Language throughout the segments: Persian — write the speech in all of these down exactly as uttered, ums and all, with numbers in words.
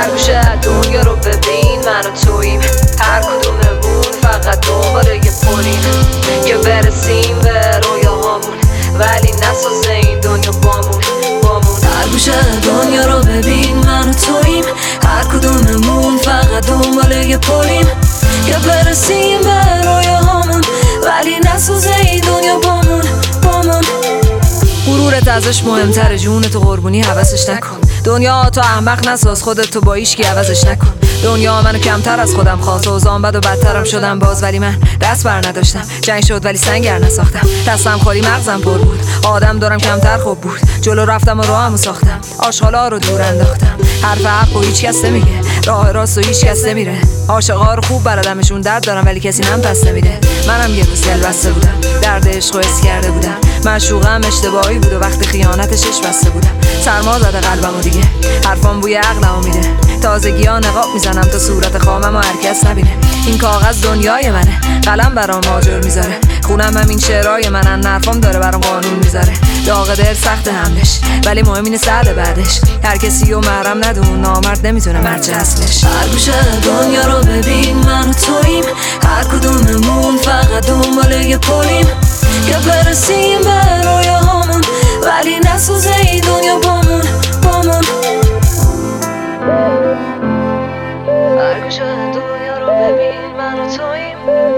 هر گوشه دنیا رو ببین من و توییم، هر کدوممون فقط دنبال یه پلیم که برسیم به رویاهامون، ولی نسازه این دنیا بامون بامون. هر گوشه دنیا رو ببین من و توییم، هر کدوممون فقط دنبال یه پلیم که برسیم به رویاهامون، ولی نسازه این دنیا بامون بامون. غرورت ازش مهمتره، جونتو قربونی حواسش نکن. دنیا تو احمق نساز، خودت تو با هیچکی عوضش نکن. دنیا منو کمتر از خودم خواست، اوضاعم بد و بدترم شدم باز، ولی من دست بر نداشتم. جنگ شد ولی سنگر نساختم، دستم خالی مغزم پر بود. آدم دارم کمتر خوب بود، جلو رفتم و راهمو ساختم. آشغالا رو دور انداختم، حرف حق و هیچ کس نمیگه، راه راست و هیچ کس نمیره. عاشقا رو خوب بلدمشون، درد دارم ولی کسی نم پس نمیده. منم یه روز دل بسته بودم، درد عشق و حس کرده بودم. معشوقم اشتباهی بود و وقتی خیانتش عشق بسته بودم. سرما زده قلبم و دیگه حرفام بوی عقلمو میده. تازگی ها نقاب میزنم تا صورت خامم و هر کس نبینه. این کاغذ دنیای منه، قلم برام آجر میذاره. خونم همین شعرهای منن، حرفام داره برام قانون میذاره. داغ دل سخت حملش، ولی مهم اینه سعد بعدش. هر کسی رو محرم ندون، نامرد نمیتونه مرچه اصلش. هر گوشه دنیا رو ببین من و توییم، هر کدوممون فقط دنبال یه پلیم که برسیم به رویاهامون، ولی نسازه این دنیا بامون بامون. هر گوشه دنیا رو ببین من و توییم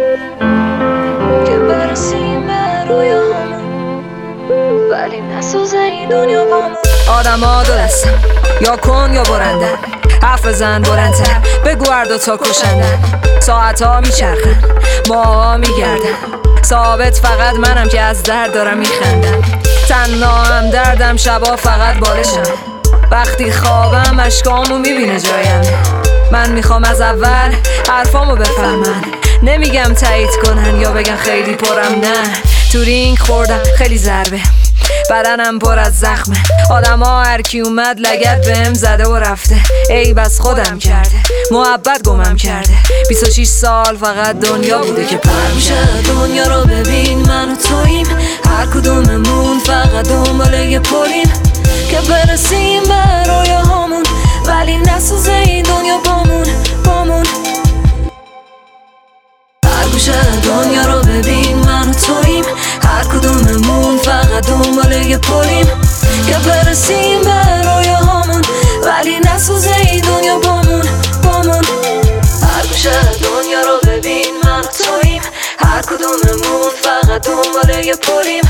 که برسیم به رویاهامون، ولی نسازه این دنیا بامون. آدم ها دو دستن، یا کن یا برندن. حرف بزن بلندتر، بگو هر دوتا کشندن. ساعت ها میچرخن، ماها میگردن. ثابت فقط منم که از درد دارم میخندم. تنها هم دردم، شبا فقط بالشم. وقتی خوابم اشکامو میبینه جایم. من میخوام از اول حرفامو بفهمن، نمیگم تایید کنن یا بگن خیلی پرم، نه. تو رینگ خوردم خیلی ضربه، بدنم پر از زخمه. آدم ها هر کی اومد لگد بهم زده و رفته. ای بس خودم کرده، محبت گمم کرده. بیست و شش سال فقط دنیا بوده که پر میشه. دنیا رو ببین من و توییم، هر کدوممون فقط دنبال یه پلیم که برسیم به رویاهامون، ولی نسازه این دنیا بامون بامون. هر گوشه دنیا رو ببین من و توییم، هر کدوممون فقط دنبال یه پلیم که برسیم به رویاهامون، ولی نسازه این دنیا بامون بامون. هر گوشه دنیا رو ببین من و توییم، هر کدوممون فقط دنبال یه پلیم